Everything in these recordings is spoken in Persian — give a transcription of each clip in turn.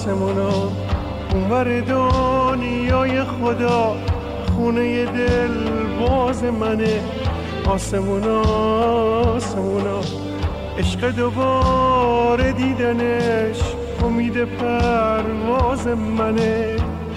آسمونا اونور دنیای خدا خونه دل باز منه. آسمونا آسمونا عشق دوباره دیدنش امید پرواز منه.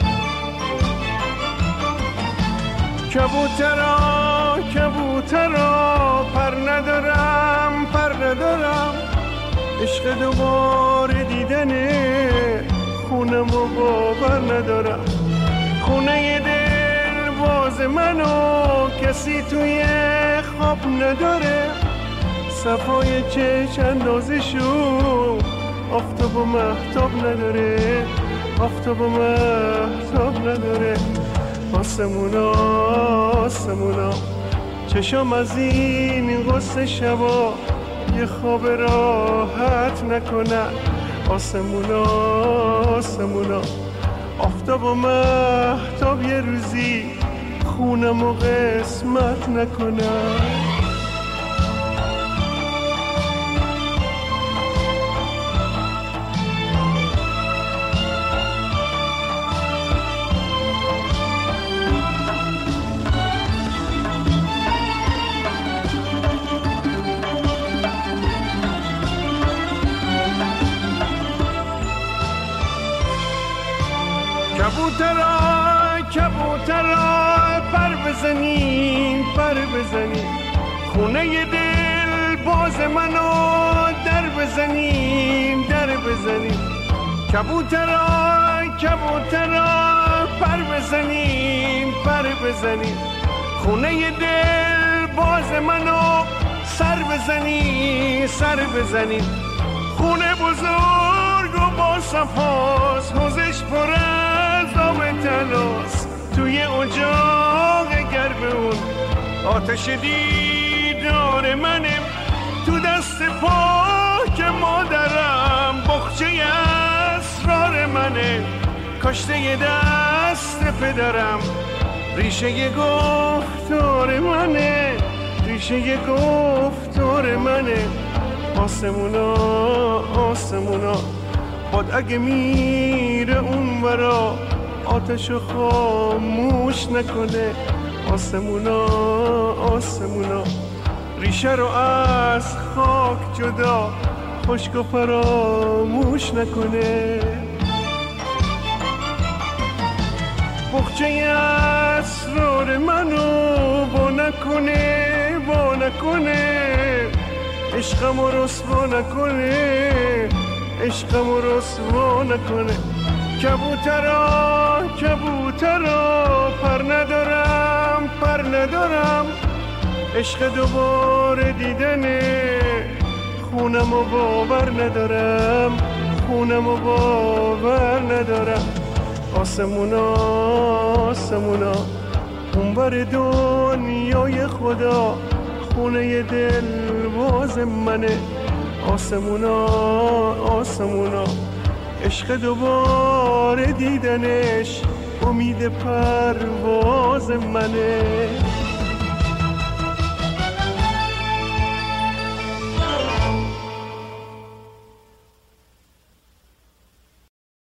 کبوترا کبوترا پر ندارم پر ندارم، عشق دوباره دیدنه خونمو باور ندارم. خونه دل باز منو کسی توی خواب نداره، صفای چشم اندازشو آفتاب و مهتاب نداره، آفتاب و مهتاب نداره. آسمونا آسمونا چشم از این غصه شبا یه خواب راحت نکنن. آسمونا آسمونا آفتاب و مهتاب یه روزی خونم و قسمت نکنن. کبوترا کبوترا پر بزنین پر بزنین، خونه دل باز منو در بزنین در بزنین. کبوترا کبوترا پر بزنین پر بزنین، خونه دل باز منو سر بزنین سر بزنین. خونه بزرگ و با صفاس حوزش پر از آب تلاس، توی اجاق گرم اون آتش دیدار منه. تو دست پاک مادرم بخچه اسرار منه، کاشته دست پدرم ریشه گفتار منه، ریشه گفتار منه. آسمونا آسمونا باد اگه میره اون ورا آتشو خاموش نکنه. آسمونا آسمونا ریشه رو از خاک جدا خشک و فراموش نکنه. بخچه اسرار منو با نکنه با نکنه، عشقم رو رسوا نکنه عشقم رو رسوا نکنه. کبوترا کبوترا پر ندارم پر ندارم، عشق دوباره دیدنه خونم و باور ندارم خونم و باور ندارم. آسمونا آسمونا اونور دنیای خدا خونه دل باز منه. آسمونا آسمونا عشق دوباره دیدنش امید پرواز منه.